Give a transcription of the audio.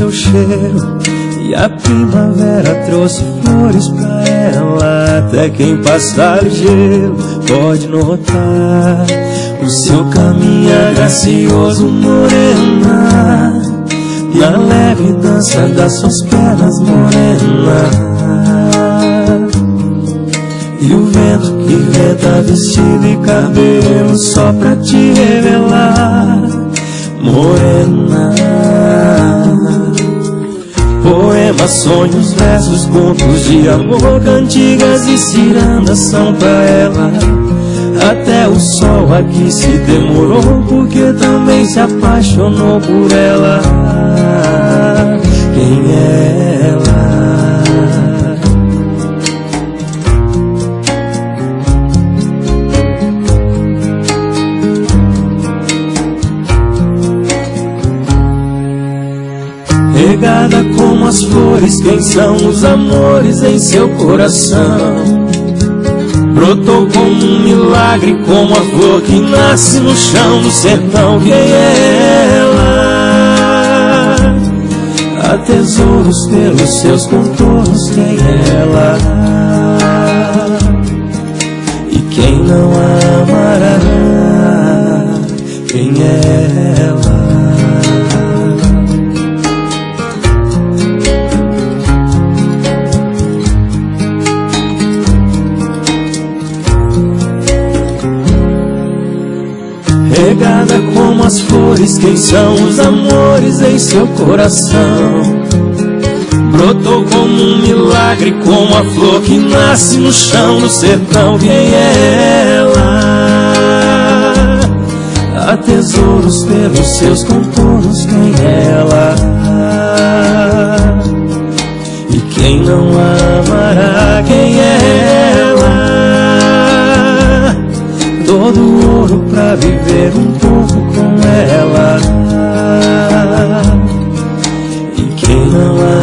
seu cheiro, e a primavera trouxe flores pra ela. Até quem passa ligeiro pode notar o seu caminhar gracioso, morena, na leve dança das suas pernas, morena. E o vento que venta vestido e cabelo só pra te revelar, morena. Poemas, sonhos, versos, contos de amor, cantigas e cirandas são pra ela. Até o sol aqui se demorou, porque também se apaixonou por ela. Quem é ela? Regada como as flores, quem são os amores em seu coração? Brotou como um milagre, como a flor que nasce no chão do sertão. Quem é ela? Há tesouros pelos seus contornos. Quem é ela? E quem não a amará? Quem é ela? Regada como as flores, quem são os amores em seu coração? Brotou como um milagre, como a flor que nasce no chão do sertão. Quem é ela? Há tesouros pelos seus contornos. Quem é ela? E quem não a amará? Quem é ela? Todo ouro pra viver um pouco com ela. E quem não a